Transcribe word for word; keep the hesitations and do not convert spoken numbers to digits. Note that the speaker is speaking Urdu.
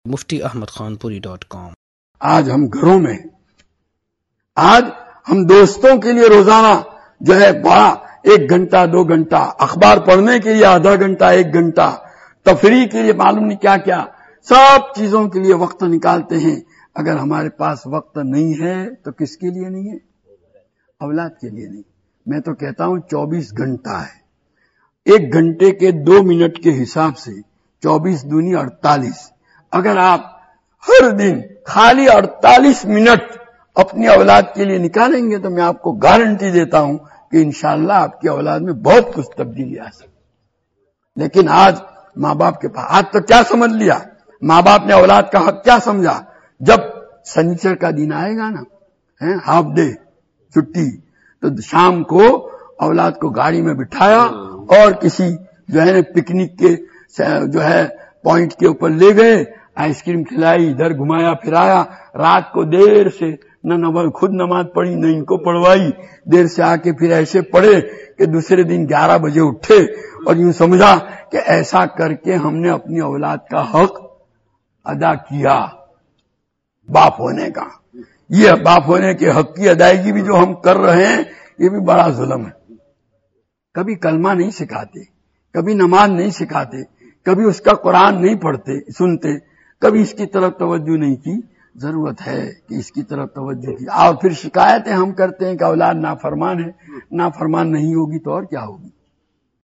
مفتی احمد خان پوری ڈاٹ کام۔ آج ہم گھروں میں، آج ہم دوستوں کے لیے روزانہ جو ہے بڑا ایک گھنٹہ دو گھنٹہ، اخبار پڑھنے کے لیے آدھا گھنٹہ ایک گھنٹہ، تفریح کے لیے معلوم نہیں کیا کیا، سب چیزوں کے لیے وقت نکالتے ہیں۔ اگر ہمارے پاس وقت نہیں ہے تو کس کے لیے نہیں ہے؟ اولاد کے لیے نہیں۔ میں تو کہتا ہوں چوبیس گھنٹہ ہے، ایک گھنٹے کے دو منٹ کے حساب سے چوبیس دونی اڑتالیس، اگر آپ ہر دن خالی اڑتالیس منٹ اپنی اولاد کے لیے نکالیں گے تو میں آپ کو گارنٹی دیتا ہوں کہ انشاءاللہ آپ کی اولاد میں بہت کچھ تبدیلی آ سکتی۔ لیکن آج ماں باپ کے پاس، آج تو کیا سمجھ لیا ماں باپ نے اولاد کا حق، کیا سمجھا؟ جب سنیچر کا دن آئے گا نا، ہاف ڈے چھٹی، تو شام کو اولاد کو گاڑی میں بٹھایا اور کسی جو ہے نا پکنک کے جو ہے پوائنٹ کے اوپر لے گئے، آئس کریم کھلائی، ادھر گھمایا پھرایا، رات کو دیر سے نہ خود نماز پڑھی نہ ان کو پڑھوائی، دیر سے آ کے پھر ایسے پڑھے کہ دوسرے دن گیارہ بجے اٹھے، اور یوں سمجھا کہ ایسا کر کے ہم نے اپنی اولاد کا حق ادا کیا باپ ہونے کا۔ یہ باپ ہونے کے حق کی ادائیگی بھی جو ہم کر رہے ہیں یہ بھی بڑا ظلم ہے۔ کبھی کلمہ نہیں سکھاتے، کبھی نماز نہیں سکھاتے، کبھی اس کا قرآن نہیں پڑھتے سنتے، کبھی اس کی طرف توجہ نہیں کی۔ ضرورت ہے کہ اس کی طرف توجہ کی، اور پھر شکایتیں ہم کرتے ہیں کہ اولاد نافرمان ہے۔ نافرمان نہیں ہوگی تو اور کیا ہوگی؟